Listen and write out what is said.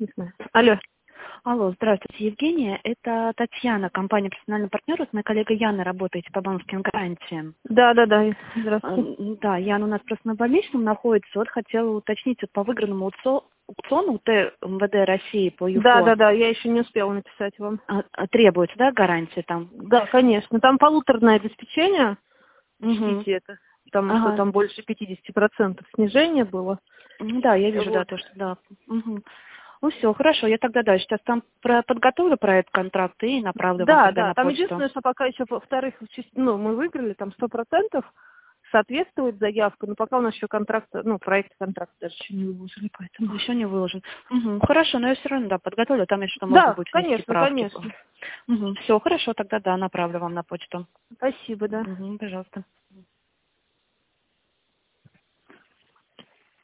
не знаю. Алло. Алло, здравствуйте, Евгения. Это Татьяна, компания «Профессиональный партнер». С моей коллегой Яной работаете по банковским гарантиям. Да. Здравствуйте. Да, Яна у нас просто на больничном находится. Вот хотела уточнить вот по выигранному аукциону УТ МВД России по ЮФО. Да, я еще не успела написать вам. Требуется, да, гарантия там? Да, конечно. Там полуторное обеспечение. Угу. Учтите это. Потому что там больше 50% снижения было. Да, я вижу, Вот. да, то, что да. Угу. Ну все, хорошо, я тогда, да, сейчас там подготовлю проект контракта и направлю вам тогда Да. на Там почту. единственное, что пока еще, во-вторых, мы выиграли, там 100% соответствует заявка, но пока у нас еще проект контракта даже еще не выложили, поэтому... Еще не выложен. Угу. Хорошо, но я все равно, да, подготовлю, там если что, можно Да, будет внести правки. конечно. Угу. Все, хорошо, тогда, да, направлю вам на почту. Спасибо, да. Угу, пожалуйста.